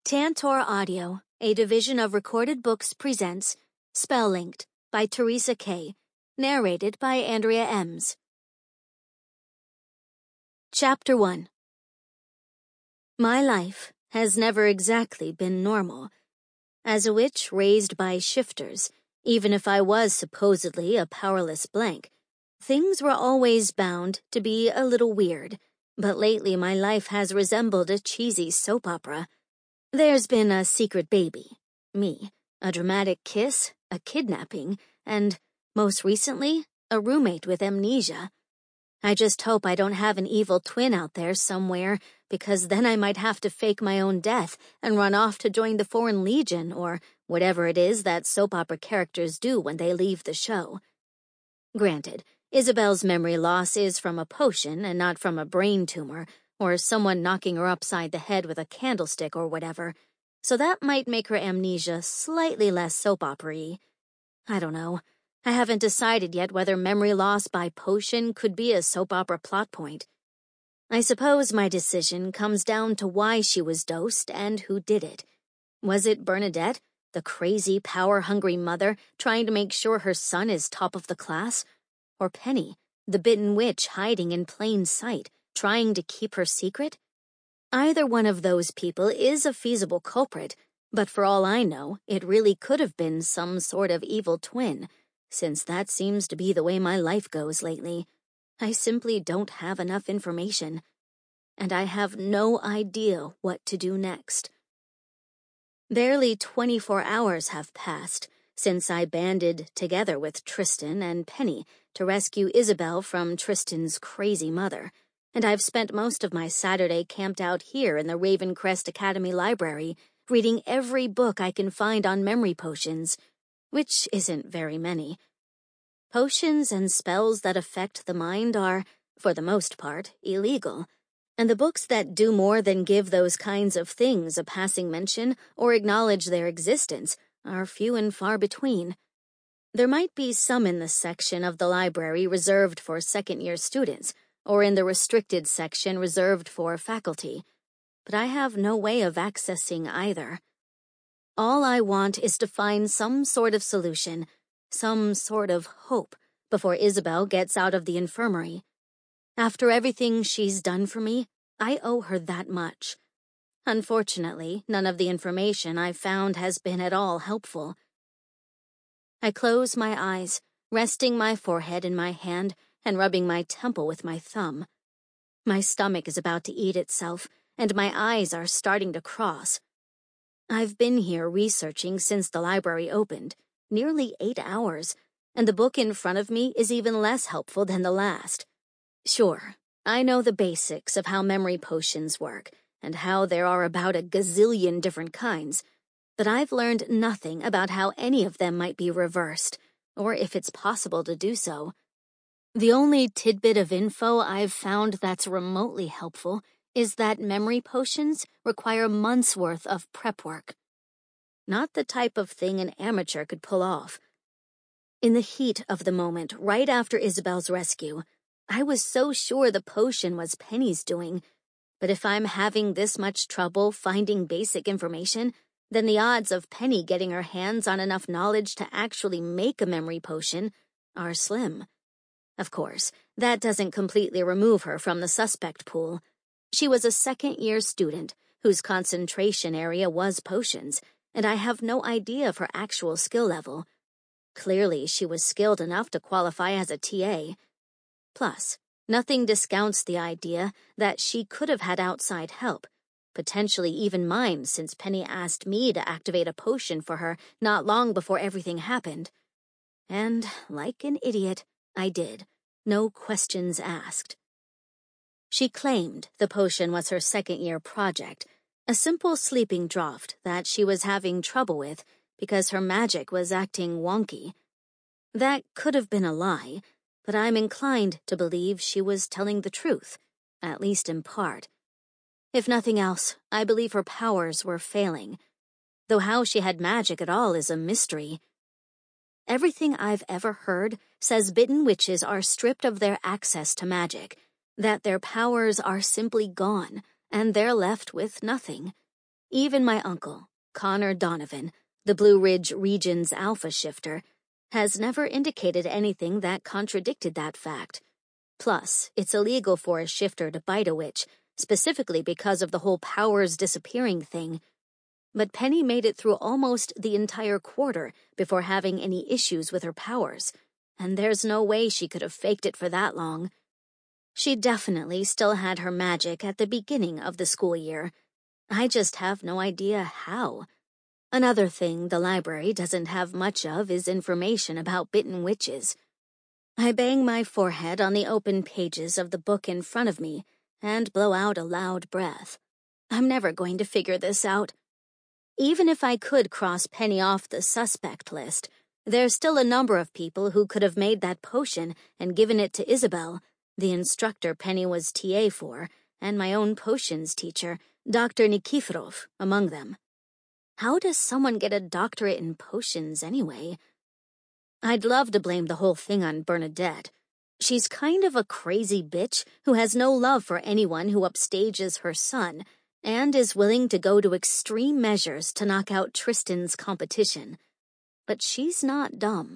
Tantor Audio, a division of Recorded Books, presents Spell Linked by Teresa K., narrated by Andrea Ems. Chapter 1. My life has never exactly been normal. As a witch raised by shifters, even if I was supposedly a powerless blank, things were always bound to be a little weird, but lately my life has resembled a cheesy soap opera. There's been a secret baby, me, a dramatic kiss, a kidnapping, and, most recently, a roommate with amnesia. I just hope I don't have an evil twin out there somewhere, because then I might have to fake my own death and run off to join the Foreign Legion or whatever it is that soap opera characters do when they leave the show. Granted, Isabel's memory loss is from a potion and not from a brain tumor, or someone knocking her upside the head with a candlestick or whatever, so that might make her amnesia slightly less soap opera-y. I don't know. I haven't decided yet whether memory loss by potion could be a soap opera plot point. I suppose my decision comes down to why she was dosed and who did it. Was it Bernadette, the crazy, power-hungry mother trying to make sure her son is top of the class? Or Penny, the bitten witch hiding in plain sight, trying to keep her secret? Either one of those people is a feasible culprit, but for all I know, it really could have been some sort of evil twin, since that seems to be the way my life goes lately. I simply don't have enough information, and I have no idea what to do next. Barely 24 hours have passed since I banded together with Tristan and Penny to rescue Isabel from Tristan's crazy mother, and I've spent most of my Saturday camped out here in the Ravencrest Academy library, reading every book I can find on memory potions, which isn't very many. Potions and spells that affect the mind are, for the most part, illegal, and the books that do more than give those kinds of things a passing mention or acknowledge their existence are few and far between. There might be some in the section of the library reserved for second-year students, or in the restricted section reserved for faculty, but I have no way of accessing either. All I want is to find some sort of solution, some sort of hope, before Isabel gets out of the infirmary. After everything she's done for me, I owe her that much. Unfortunately, none of the information I've found has been at all helpful. I close my eyes, resting my forehead in my hand and rubbing my temple with my thumb. My stomach is about to eat itself, and my eyes are starting to cross. I've been here researching since the library opened, nearly 8 hours, and the book in front of me is even less helpful than the last. Sure, I know the basics of how memory potions work, and how there are about a gazillion different kinds, but I've learned nothing about how any of them might be reversed, or if it's possible to do so. The only tidbit of info I've found that's remotely helpful is that memory potions require months' worth of prep work. Not the type of thing an amateur could pull off. In the heat of the moment, right after Isabel's rescue, I was so sure the potion was Penny's doing, but if I'm having this much trouble finding basic information, then the odds of Penny getting her hands on enough knowledge to actually make a memory potion are slim. Of course, that doesn't completely remove her from the suspect pool. She was a second-year student whose concentration area was potions, and I have no idea of her actual skill level. Clearly, she was skilled enough to qualify as a TA. Plus, nothing discounts the idea that she could have had outside help, potentially even mine, since Penny asked me to activate a potion for her not long before everything happened. And, like an idiot, I did. No questions asked. She claimed the potion was her second-year project, a simple sleeping draught that she was having trouble with because her magic was acting wonky. That could have been a lie, but I'm inclined to believe she was telling the truth, at least in part. If nothing else, I believe her powers were failing, though how she had magic at all is a mystery. Everything I've ever heard says bitten witches are stripped of their access to magic, that their powers are simply gone, and they're left with nothing. Even my uncle, Connor Donovan, the Blue Ridge region's alpha shifter, has never indicated anything that contradicted that fact. Plus, it's illegal for a shifter to bite a witch, specifically because of the whole powers disappearing thing. But Penny made it through almost the entire quarter before having any issues with her powers, and there's no way she could have faked it for that long. She definitely still had her magic at the beginning of the school year. I just have no idea how. Another thing the library doesn't have much of is information about bitten witches. I bang my forehead on the open pages of the book in front of me and blow out a loud breath. I'm never going to figure this out. Even if I could cross Penny off the suspect list, there's still a number of people who could have made that potion and given it to Isabel, the instructor Penny was TA for, and my own potions teacher, Dr. Nikiforov, among them. How does someone get a doctorate in potions anyway? I'd love to blame the whole thing on Bernadette. She's kind of a crazy bitch who has no love for anyone who upstages her son and is willing to go to extreme measures to knock out Tristan's competition. But she's not dumb.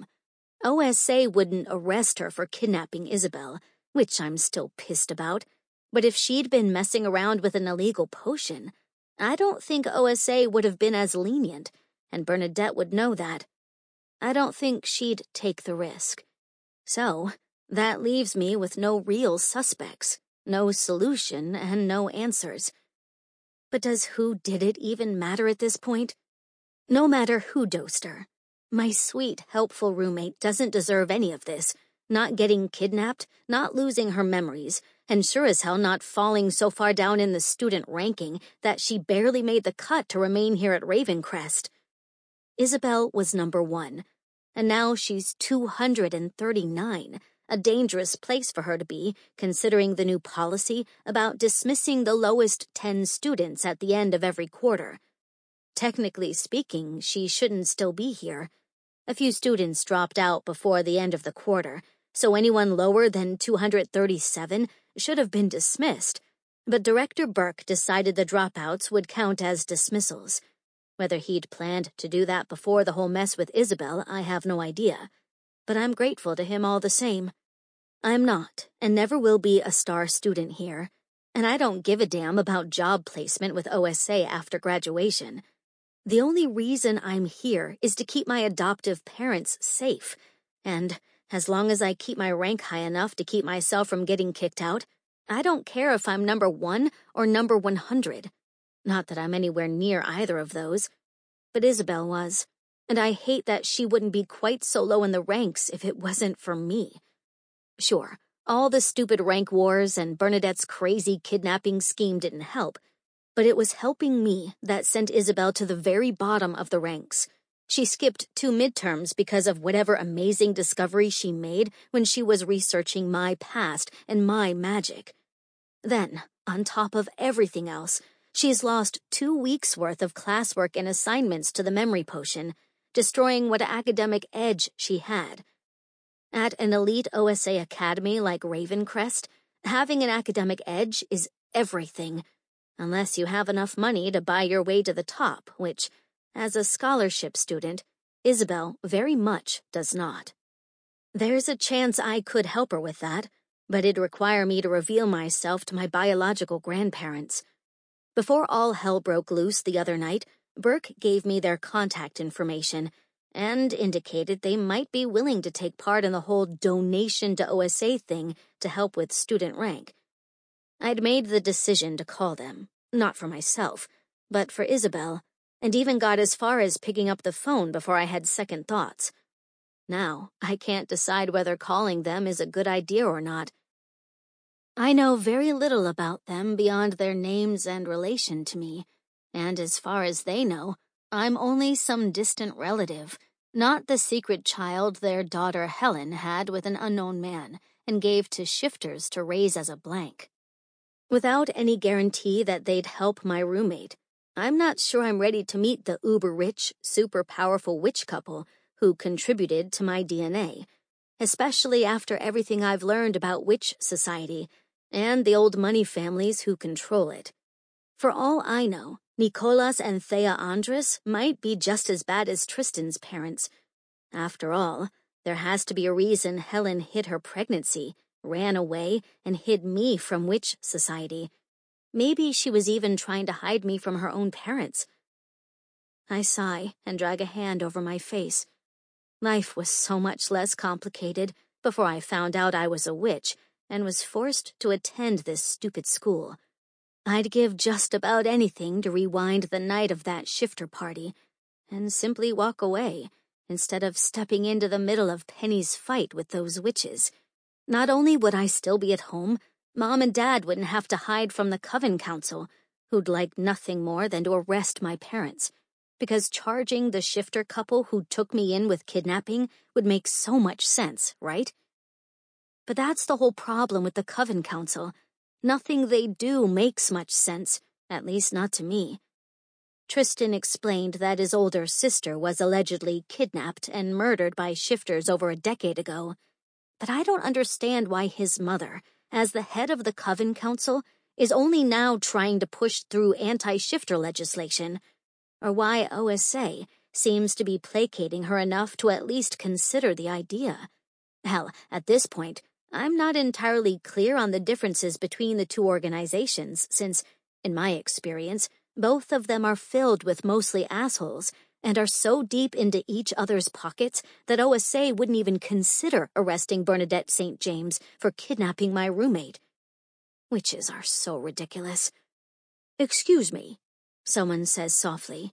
OSA wouldn't arrest her for kidnapping Isabel, which I'm still pissed about, but if she'd been messing around with an illegal potion, I don't think OSA would have been as lenient, and Bernadette would know that. I don't think she'd take the risk. So, that leaves me with no real suspects, no solution, and no answers. But does who did it even matter at this point? No matter who dosed her, my sweet, helpful roommate doesn't deserve any of this, not getting kidnapped, not losing her memories, and sure as hell not falling so far down in the student ranking that she barely made the cut to remain here at Ravencrest. Isabel was number 1, and now she's 239, a dangerous place for her to be, considering the new policy about dismissing the lowest 10 students at the end of every quarter. Technically speaking, she shouldn't still be here. A few students dropped out before the end of the quarter, so anyone lower than 237 should have been dismissed, but Director Burke decided the dropouts would count as dismissals. Whether he'd planned to do that before the whole mess with Isabel, I have no idea, but I'm grateful to him all the same. I'm not, and never will be, a star student here, and I don't give a damn about job placement with OSA after graduation. The only reason I'm here is to keep my adoptive parents safe, and as long as I keep my rank high enough to keep myself from getting kicked out, I don't care if I'm number 1 or number 100. Not that I'm anywhere near either of those. But Isabel was, and I hate that she wouldn't be quite so low in the ranks if it wasn't for me. Sure, all the stupid rank wars and Bernadette's crazy kidnapping scheme didn't help, but it was helping me that sent Isabel to the very bottom of the ranks. She skipped 2 midterms because of whatever amazing discovery she made when she was researching my past and my magic. Then, on top of everything else, she's lost 2 weeks' worth of classwork and assignments to the memory potion, destroying what academic edge she had. At an elite OSA academy like Ravencrest, having an academic edge is everything, unless you have enough money to buy your way to the top, which, as a scholarship student, Isabel very much does not. There's a chance I could help her with that, but it'd require me to reveal myself to my biological grandparents. Before all hell broke loose the other night, Burke gave me their contact information and indicated they might be willing to take part in the whole donation to OSA thing to help with student rank. I'd made the decision to call them, not for myself, but for Isabel, and even got as far as picking up the phone before I had second thoughts. Now, I can't decide whether calling them is a good idea or not. I know very little about them beyond their names and relation to me, and as far as they know, I'm only some distant relative, not the secret child their daughter Helen had with an unknown man and gave to shifters to raise as a blank. Without any guarantee that they'd help my roommate, I'm not sure I'm ready to meet the uber-rich, super-powerful witch couple who contributed to my DNA, especially after everything I've learned about witch society and the old money families who control it. For all I know, Nicholas and Thea Andres might be just as bad as Tristan's parents. After all, there has to be a reason Helen hid her pregnancy, ran away, and hid me from witch society. Maybe she was even trying to hide me from her own parents. I sigh and drag a hand over my face. Life was so much less complicated before I found out I was a witch and was forced to attend this stupid school. I'd give just about anything to rewind the night of that shifter party and simply walk away instead of stepping into the middle of Penny's fight with those witches. Not only would I still be at home, Mom and Dad wouldn't have to hide from the Coven Council, who'd like nothing more than to arrest my parents, because charging the shifter couple who took me in with kidnapping would make so much sense, right? But that's the whole problem with the Coven Council. Nothing they do makes much sense, at least not to me. Tristan explained that his older sister was allegedly kidnapped and murdered by shifters over a decade ago, but I don't understand why his mother, as the head of the Coven Council, is only now trying to push through anti-shifter legislation, or why OSA seems to be placating her enough to at least consider the idea. Hell, at this point, I'm not entirely clear on the differences between the two organizations since, in my experience, both of them are filled with mostly assholes and are so deep into each other's pockets that OSA wouldn't even consider arresting Bernadette St. James for kidnapping my roommate. Witches are so ridiculous. "Excuse me," someone says softly.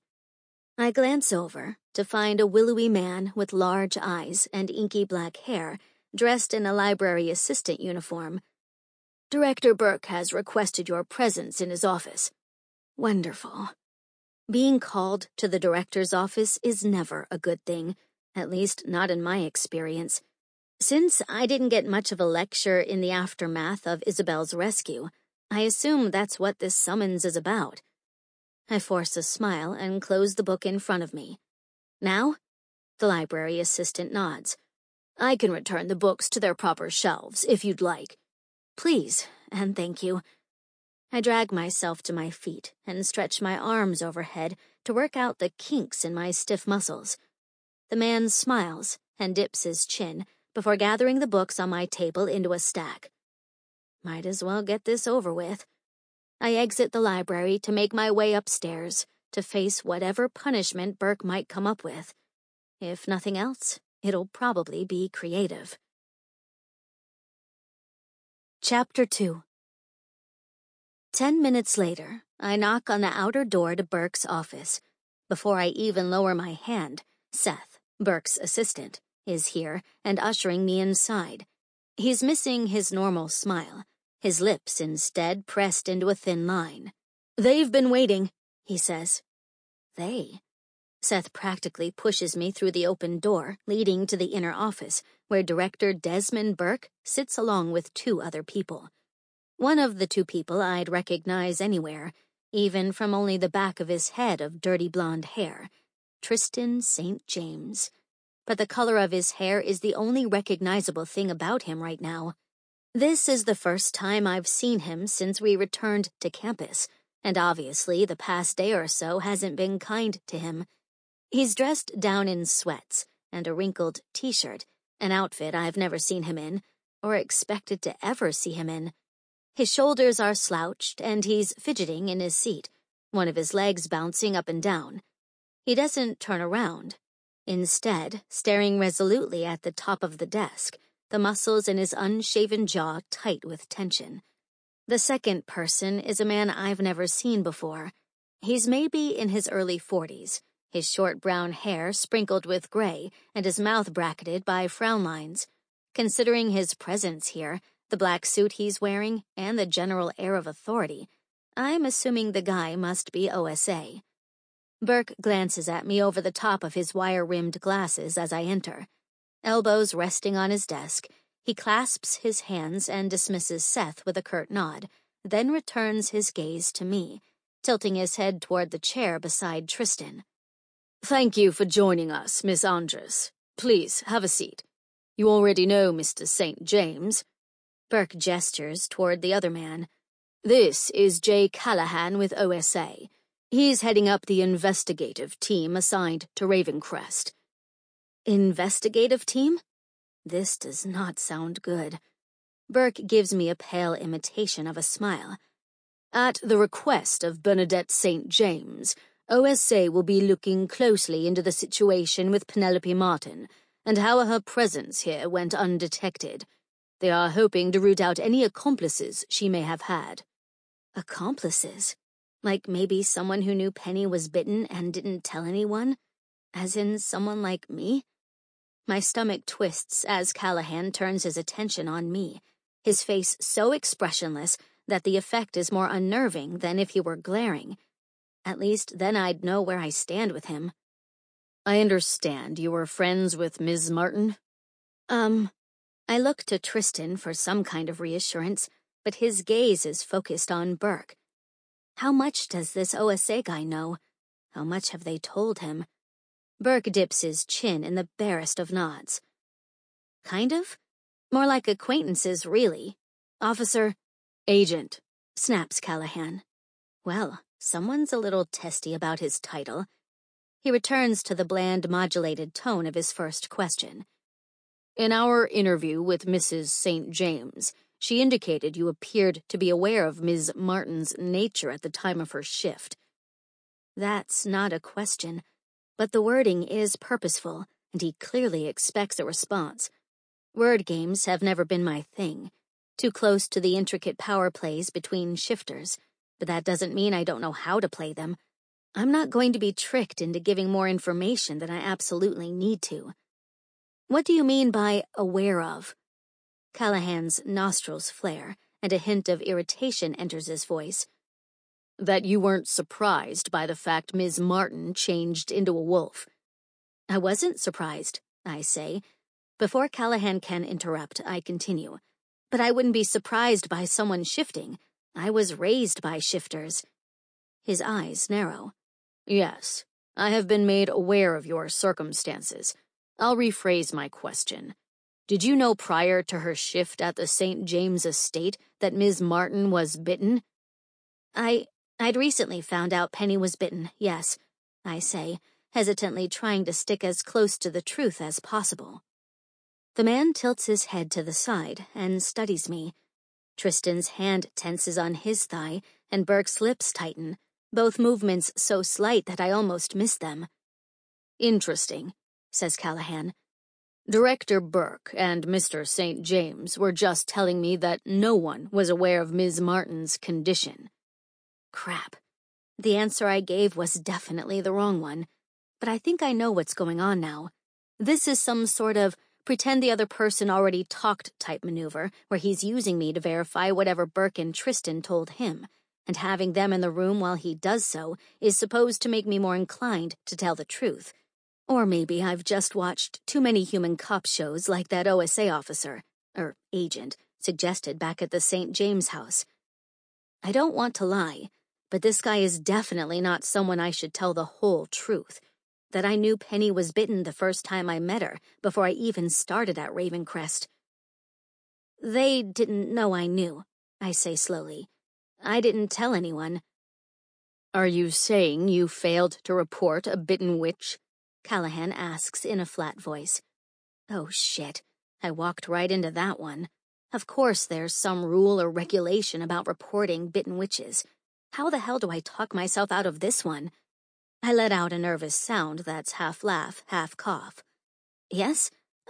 I glance over to find a willowy man with large eyes and inky black hair, dressed in a library assistant uniform. "Director Burke has requested your presence in his office." Wonderful. Being called to the director's office is never a good thing, at least not in my experience. Since I didn't get much of a lecture in the aftermath of Isabel's rescue, I assume that's what this summons is about. I force a smile and close the book in front of me. "Now?" The library assistant nods. "I can return the books to their proper shelves, if you'd like." "Please, and thank you." I drag myself to my feet and stretch my arms overhead to work out the kinks in my stiff muscles. The man smiles and dips his chin before gathering the books on my table into a stack. Might as well get this over with. I exit the library to make my way upstairs to face whatever punishment Burke might come up with. If nothing else, it'll probably be creative. Chapter 2. 10 minutes later, I knock on the outer door to Burke's office. Before I even lower my hand, Seth, Burke's assistant, is here and ushering me inside. He's missing his normal smile, his lips instead pressed into a thin line. "They've been waiting," he says. They? Seth practically pushes me through the open door leading to the inner office, where Director Desmond Burke sits along with 2 other people. One of the 2 people I'd recognize anywhere, even from only the back of his head of dirty blonde hair. Tristan St. James. But the color of his hair is the only recognizable thing about him right now. This is the first time I've seen him since we returned to campus, and obviously the past day or so hasn't been kind to him. He's dressed down in sweats and a wrinkled t-shirt, an outfit I've never seen him in, or expected to ever see him in. His shoulders are slouched and he's fidgeting in his seat, one of his legs bouncing up and down. He doesn't turn around. Instead, staring resolutely at the top of the desk, the muscles in his unshaven jaw tight with tension. The second person is a man I've never seen before. He's maybe in his early 40s, his short brown hair sprinkled with gray and his mouth bracketed by frown lines. Considering his presence here, the black suit he's wearing, and the general air of authority, I'm assuming the guy must be OSA. Burke glances at me over the top of his wire-rimmed glasses as I enter. Elbows resting on his desk, he clasps his hands and dismisses Seth with a curt nod, then returns his gaze to me, tilting his head toward the chair beside Tristan. "Thank you for joining us, Miss Andres. Please, have a seat. You already know Mr. St. James." Burke gestures toward the other man. "This is Jay Callahan with OSA. He's heading up the investigative team assigned to Ravencrest. Investigative team? This does not sound good. Burke gives me a pale imitation of a smile. At the request of Bernadette St. James, OSA will be looking closely into the situation with Penelope Martin and how her presence here went undetected. They are hoping to root out any accomplices she may have had. Accomplices? Like maybe someone who knew Penny was bitten and didn't tell anyone? As in someone like me? My stomach twists as Callahan turns his attention on me, his face so expressionless that the effect is more unnerving than if he were glaring. At least then I'd know where I stand with him. I understand you were friends with Ms. Martin? I look to Tristan for some kind of reassurance, but his gaze is focused on Burke. How much does this OSA guy know? How much have they told him? Burke dips his chin in the barest of nods. Kind of? More like acquaintances, really. Officer, agent, snaps Callahan. Well, someone's a little testy about his title. He returns to the bland, modulated tone of his first question. In our interview with Mrs. St. James, she indicated you appeared to be aware of Ms. Martin's nature at the time of her shift. That's not a question, but the wording is purposeful, and he clearly expects a response. Word games have never been my thing. Too close to the intricate power plays between shifters, but that doesn't mean I don't know how to play them. I'm not going to be tricked into giving more information than I absolutely need to. What do you mean by aware of? Callahan's nostrils flare, and a hint of irritation enters his voice. That you weren't surprised by the fact Ms. Martin changed into a wolf. I wasn't surprised, I say. Before Callahan can interrupt, I continue. But I wouldn't be surprised by someone shifting. I was raised by shifters. His eyes narrow. Yes, I have been made aware of your circumstances. I'll rephrase my question. Did you know prior to her shift at the St. James estate that Ms. Martin was bitten? I'd recently found out Penny was bitten, yes, I say, hesitantly trying to stick as close to the truth as possible. The man tilts his head to the side and studies me. Tristan's hand tenses on his thigh, and Burke's lips tighten, both movements so slight that I almost miss them. Interesting, says Callahan. Director Burke and Mr. St. James were just telling me that no one was aware of Ms. Martin's condition. Crap. The answer I gave was definitely the wrong one, but I think I know what's going on now. This is some sort of pretend the other person already talked type maneuver where he's using me to verify whatever Burke and Tristan told him, and having them in the room while he does so is supposed to make me more inclined to tell the truth. Or maybe I've just watched too many human cop shows like that OSA officer, or agent, suggested back at the St. James house. I don't want to lie, but this guy is definitely not someone I should tell the whole truth. That I knew Penny was bitten the first time I met her, before I even started at Ravencrest. They didn't know I knew, I say slowly. I didn't tell anyone. Are you saying you failed to report a bitten witch? Callahan asks in a flat voice. Oh shit, I walked right into that one. Of course there's some rule or regulation about reporting bitten witches. How the hell do I talk myself out of this one? I let out a nervous sound that's half laugh, half cough. Yes,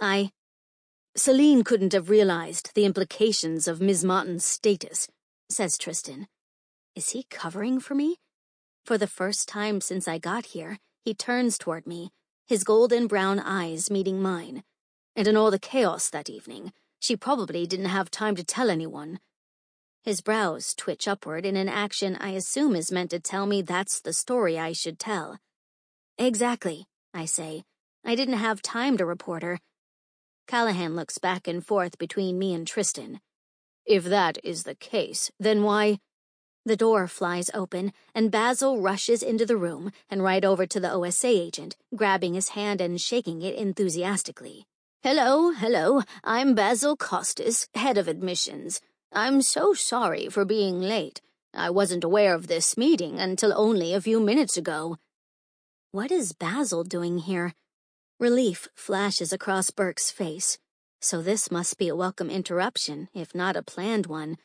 Celine couldn't have realized the implications of Ms. Martin's status, says Tristan. Is he covering for me? For the first time since I got here, he turns toward me, his golden brown eyes meeting mine. And in all the chaos that evening, she probably didn't have time to tell anyone. His brows twitch upward in an action I assume is meant to tell me that's the story I should tell. Exactly, I say. I didn't have time to report her. Callahan looks back and forth between me and Tristan. If that is the case, then why— The door flies open, and Basil rushes into the room and right over to the OSA agent, grabbing his hand and shaking it enthusiastically. Hello, I'm Basil Costas, head of admissions. I'm so sorry for being late. I wasn't aware of this meeting until only a few minutes ago." What is Basil doing here? Relief flashes across Burke's face. So this must be a welcome interruption, if not a planned one.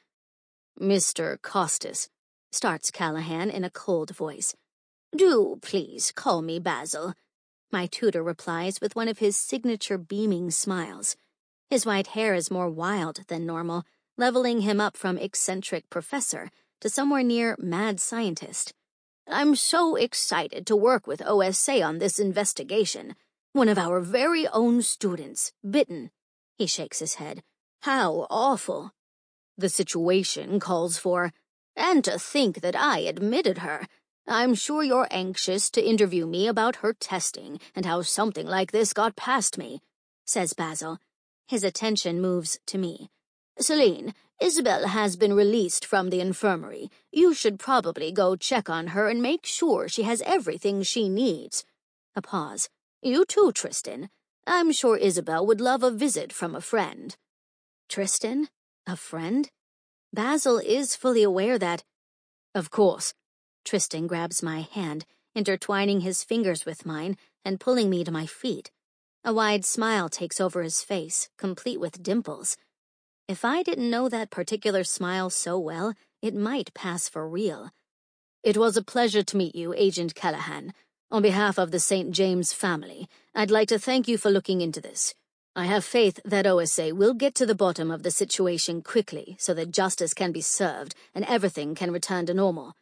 "Mr. Costas," starts Callahan in a cold voice. "Do please call me Basil," my tutor replies with one of his signature beaming smiles. His white hair is more wild than normal, leveling him up from eccentric professor to somewhere near mad scientist. "I'm so excited to work with OSA on this investigation. One of our very own students, bitten." He shakes his head. "How awful. The situation calls for... And to think that I admitted her. I'm sure you're anxious to interview me about her testing and how something like this got past me," says Basil. His attention moves to me. "Celine, Isabel has been released from the infirmary. You should probably go check on her and make sure she has everything she needs." A pause. "You too, Tristan. I'm sure Isabel would love a visit from a friend." Tristan? A friend? Basil is fully aware that... Of course. Tristan grabs my hand, intertwining his fingers with mine and pulling me to my feet. A wide smile takes over his face, complete with dimples. If I didn't know that particular smile so well, it might pass for real. "It was a pleasure to meet you, Agent Callahan. On behalf of the St. James family, I'd like to thank you for looking into this. I have faith that OSA will get to the bottom of the situation quickly so that justice can be served and everything can return to normal."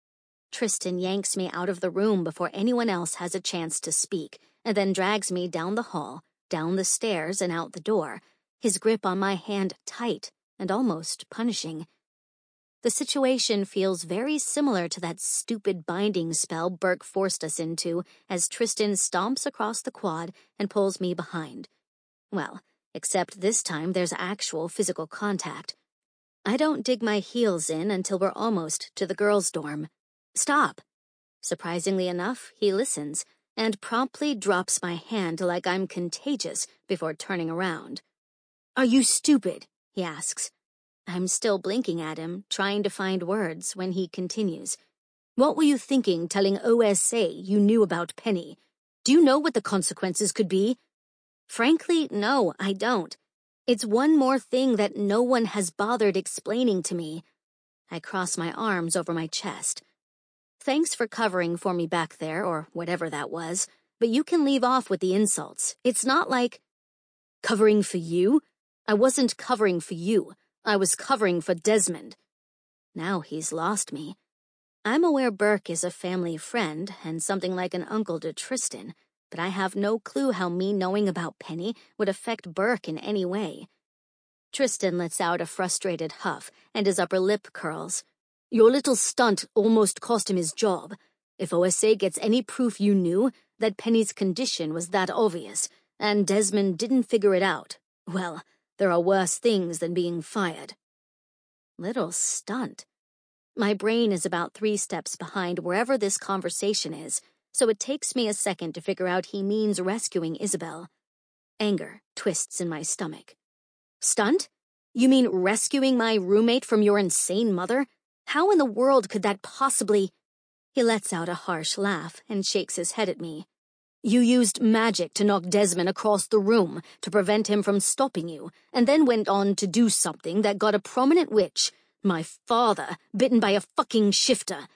Tristan yanks me out of the room before anyone else has a chance to speak, and then drags me down the hall, down the stairs, and out the door, his grip on my hand tight and almost punishing. The situation feels very similar to that stupid binding spell Burke forced us into as Tristan stomps across the quad and pulls me behind. Well, except this time there's actual physical contact. I don't dig my heels in until we're almost to the girls' dorm. "Stop." Surprisingly enough, he listens and promptly drops my hand like I'm contagious before turning around. "Are you stupid?" he asks. I'm still blinking at him, trying to find words, when he continues. "What were you thinking telling OSA you knew about Penny? Do you know what the consequences could be?" Frankly, no, I don't. It's one more thing that no one has bothered explaining to me. I cross my arms over my chest. Thanks for covering for me back there, or whatever that was, but you can leave off with the insults. It's not like... Covering for you? I wasn't covering for you. I was covering for Desmond. Now he's lost me. I'm aware Burke is a family friend and something like an uncle to Tristan, but I have no clue how me knowing about Penny would affect Burke in any way. Tristan lets out a frustrated huff, and his upper lip curls. "Your little stunt almost cost him his job. If OSA gets any proof you knew that Penny's condition was that obvious, and Desmond didn't figure it out, well, there are worse things than being fired." Little stunt. My brain is about 3 steps behind wherever this conversation is, so it takes me a second to figure out he means rescuing Isabel. Anger twists in my stomach. "Stunt? You mean rescuing my roommate from your insane mother? How in the world could that possibly—" He lets out a harsh laugh and shakes his head at me. "You used magic to knock Desmond across the room to prevent him from stopping you, and then went on to do something that got a prominent witch, my father, bitten by a fucking shifter.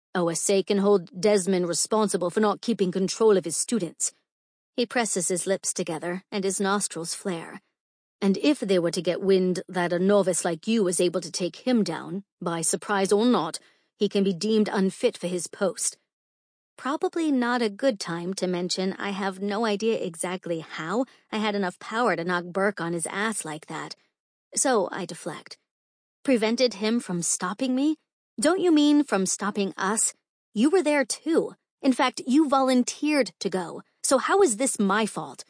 OSA can hold Desmond responsible for not keeping control of his students." He presses his lips together and his nostrils flare. "And if they were to get wind that a novice like you was able to take him down, by surprise or not, he can be deemed unfit for his post." Probably not a good time to mention I have no idea exactly how I had enough power to knock Burke on his ass like that. So I deflect. "Prevented him from stopping me? Don't you mean from stopping us? You were there too. In fact, you volunteered to go. So how is this my fault?"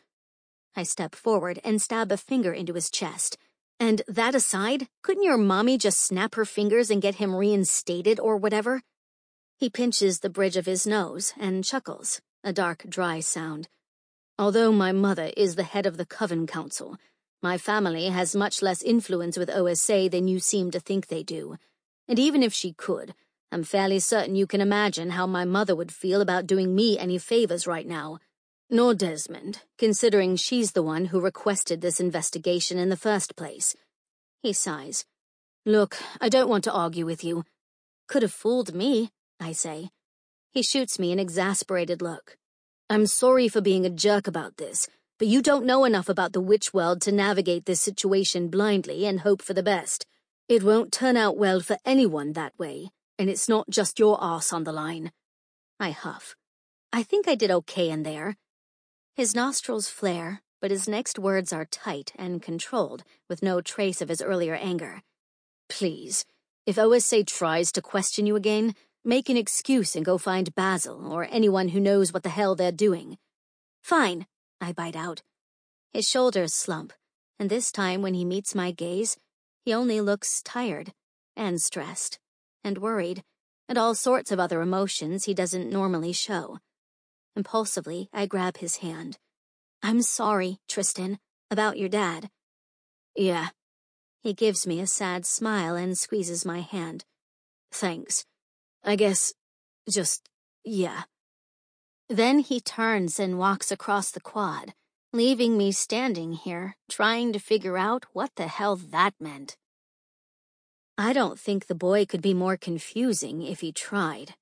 I step forward and stab a finger into his chest. "And that aside, couldn't your mommy just snap her fingers and get him reinstated or whatever?" He pinches the bridge of his nose and chuckles, a dark, dry sound. "Although my mother is the head of the Coven Council, my family has much less influence with OSA than you seem to think they do. and even if she could, I'm fairly certain you can imagine how my mother would feel about doing me any favors right now. Nor Desmond, considering she's the one who requested this investigation in the first place. He sighs. Look, I don't want to argue with you. Could have fooled me, I say. He shoots me an exasperated look. I'm sorry for being a jerk about this, but you don't know enough about the witch world to navigate this situation blindly and hope for the best. It won't turn out well for anyone that way, and it's not just your arse on the line. I huff. I think I did okay in there. His nostrils flare, but his next words are tight and controlled, with no trace of his earlier anger. Please, if OSA tries to question you again, make an excuse and go find Basil or anyone who knows what the hell they're doing. Fine, I bite out. His shoulders slump, and this time when he meets my gaze, he only looks tired and stressed and worried and all sorts of other emotions he doesn't normally show. Impulsively, I grab his hand. I'm sorry, Tristan, about your dad. Yeah. He gives me a sad smile and squeezes my hand. Thanks. I guess, yeah. Then he turns and walks across the quad, leaving me standing here, trying to figure out what the hell that meant. I don't think the boy could be more confusing if he tried.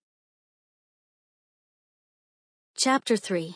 Chapter 3.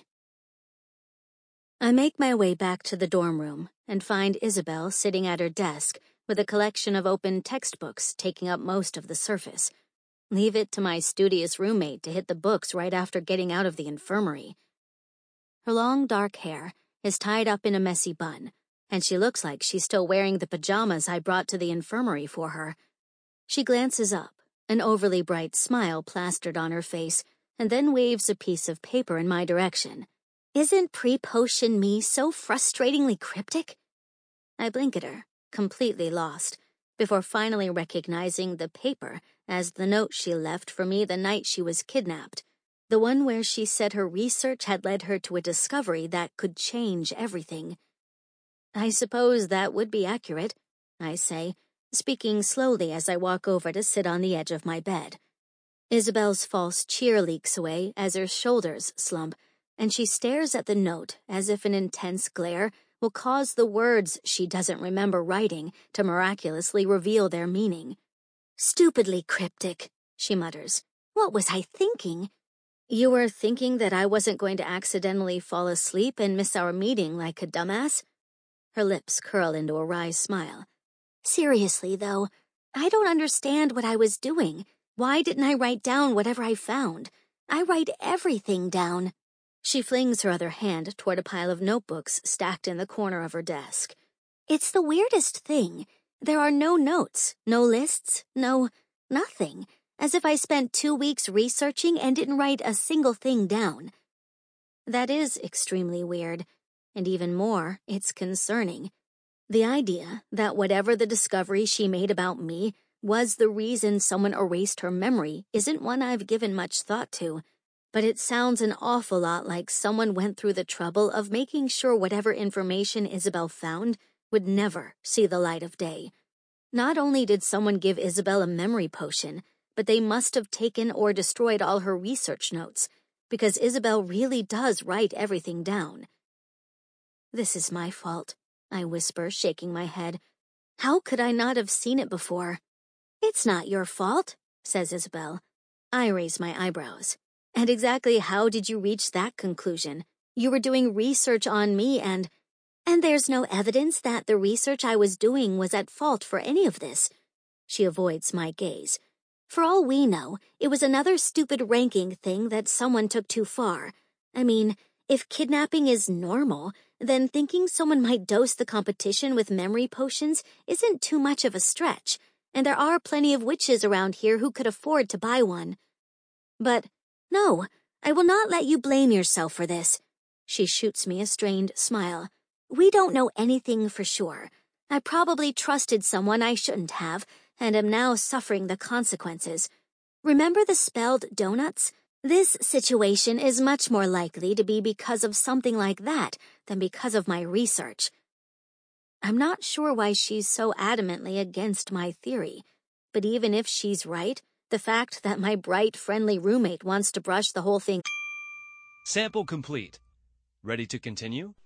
I make my way back to the dorm room and find Isabel sitting at her desk with a collection of open textbooks taking up most of the surface. Leave it to my studious roommate to hit the books right after getting out of the infirmary. Her long dark hair is tied up in a messy bun, and she looks like she's still wearing the pajamas I brought to the infirmary for her. She glances up, an overly bright smile plastered on her face, and then waves a piece of paper in my direction. Isn't pre-potion me so frustratingly cryptic? I blink at her, completely lost, before finally recognizing the paper as the note she left for me the night she was kidnapped, the one where she said her research had led her to a discovery that could change everything. I suppose that would be accurate, I say, speaking slowly as I walk over to sit on the edge of my bed. Isabel's false cheer leaks away as her shoulders slump, and she stares at the note as if an intense glare will cause the words she doesn't remember writing to miraculously reveal their meaning. Stupidly cryptic, she mutters. What was I thinking? You were thinking that I wasn't going to accidentally fall asleep and miss our meeting like a dumbass? Her lips curl into a wry smile. Seriously, though, I don't understand what I was doing. Why didn't I write down whatever I found? I write everything down. She flings her other hand toward a pile of notebooks stacked in the corner of her desk. It's the weirdest thing. There are no notes, no lists, nothing. As if I spent 2 weeks researching and didn't write a single thing down. That is extremely weird. And even more, it's concerning. The idea that whatever the discovery she made about me was the reason someone erased her memory isn't one I've given much thought to, but it sounds an awful lot like someone went through the trouble of making sure whatever information Isabel found would never see the light of day. Not only did someone give Isabel a memory potion, but they must have taken or destroyed all her research notes, because Isabel really does write everything down. This is my fault, I whisper, shaking my head. How could I not have seen it before? It's not your fault, says Isabel. I raise my eyebrows. And exactly how did you reach that conclusion? You were doing research on me and there's no evidence that the research I was doing was at fault for any of this. She avoids my gaze. For all we know, it was another stupid ranking thing that someone took too far. I mean, if kidnapping is normal, then thinking someone might dose the competition with memory potions isn't too much of a stretch, and there are plenty of witches around here who could afford to buy one. But no, I will not let you blame yourself for this. She shoots me a strained smile. We don't know anything for sure. I probably trusted someone I shouldn't have, and am now suffering the consequences. Remember the spelled donuts? This situation is much more likely to be because of something like that than because of my research. I'm not sure why she's so adamantly against my theory. But even if she's right, the fact that my bright, friendly roommate wants to brush the whole thing. Sample complete. Ready to continue?